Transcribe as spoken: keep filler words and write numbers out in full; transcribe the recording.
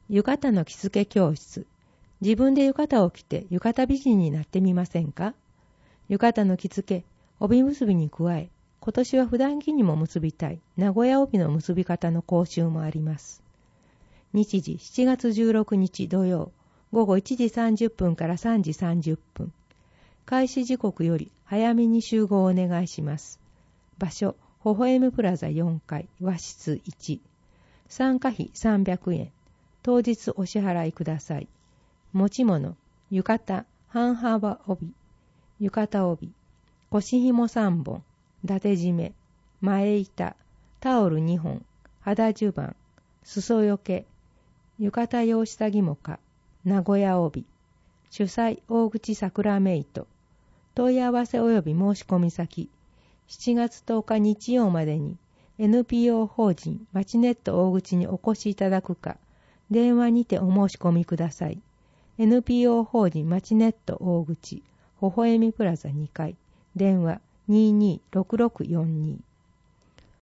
浴衣の着付け教室。自分で浴衣を着て浴衣美人になってみませんか？浴衣の着付け、帯結びに加え、今年は普段着にも結びたい名古屋帯の結び方の講習もあります。日時しちがつじゅうろくにち土曜、ごごいちじさんじゅっぷんからさんじさんじゅっぷん。開始時刻より早めに集合をお願いします。場所、ほほえむプラザよんかい、和室いち。参加費さんびゃくえん。当日お支払いください。持ち物、浴衣、半幅帯、浴衣帯、腰紐さんぼん、伊達締め、前板、タオルにほん、肌襦袢、裾よけ、浴衣用下着もか、名古屋帯、主催大口桜メイト、問い合わせ及び申し込み先、しちがつとおか日曜までに エヌピーオー 法人マチネット大口にお越しいただくか、電話にてお申し込みください。エヌピーオー 法人マチネット大口、ほほえみプラザにかい、電話にーにーろくろくよんにー。